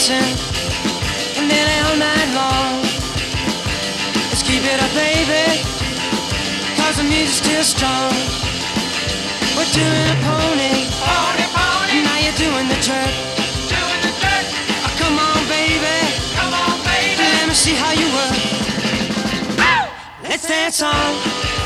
dancing nearly all night long. Let's keep it up, baby, 'cause the music's still strong. We're doing a pony, Pony, pony, now you're doing the jerk. doing the dirt. Oh, come on, baby, Come on, baby. let me see how you work. Let's dance on.